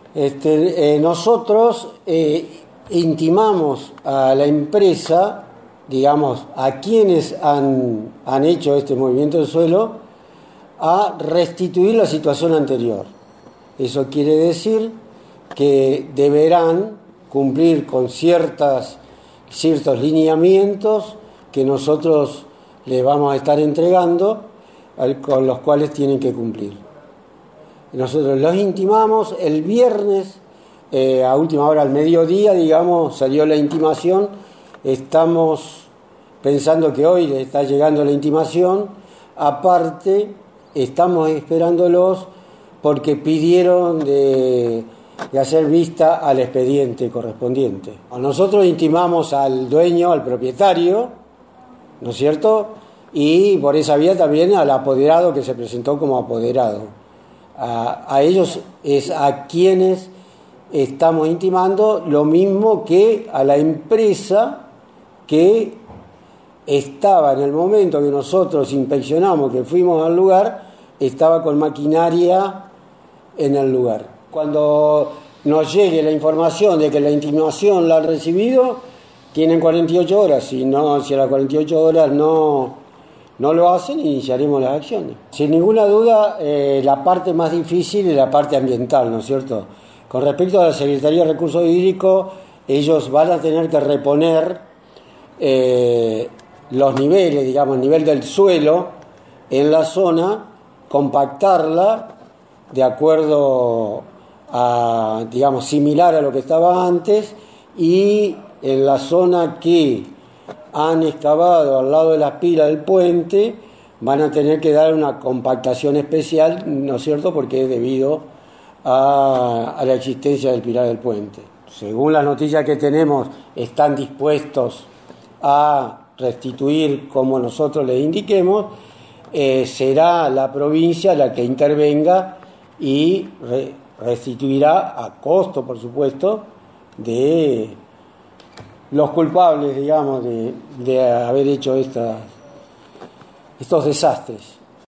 Nosotros intimamos a la empresa, digamos, a quienes han hecho este movimiento del suelo, a restituir la situación anterior. Eso quiere decir que deberán cumplir con ciertos lineamientos que nosotros les vamos a estar entregando, con los cuales tienen que cumplir. Nosotros los intimamos el viernes, a última hora, al mediodía, digamos, salió la intimación. Estamos pensando que hoy les está llegando la intimación. Aparte, estamos esperándolos porque pidieron de hacer vista al expediente correspondiente. Nosotros intimamos al dueño, al propietario, ¿no es cierto? Y por esa vía también al apoderado que se presentó como apoderado. A ellos es a quienes estamos intimando, lo mismo que a la empresa que estaba en el momento que nosotros inspeccionamos, que fuimos al lugar, estaba con maquinaria en el lugar. Cuando nos llegue la información de que la intimación la han recibido, tienen 48 horas. Si a las 48 horas no lo hacen, iniciaremos las acciones. Sin ninguna duda, la parte más difícil es la parte ambiental, ¿no es cierto? Con respecto a la Secretaría de Recursos Hídricos, ellos van a tener que reponer los niveles, digamos, el nivel del suelo en la zona, compactarla de acuerdo a, digamos, similar a lo que estaba antes, y en la zona que han excavado al lado de las pilas del puente van a tener que dar una compactación especial, ¿no es cierto?, porque es debido a la existencia del pilar del puente. Según las noticias que tenemos, están dispuestos a restituir como nosotros les indiquemos. Será la provincia la que intervenga y restituirá a costo, por supuesto, de los culpables, digamos, de haber hecho estos desastres.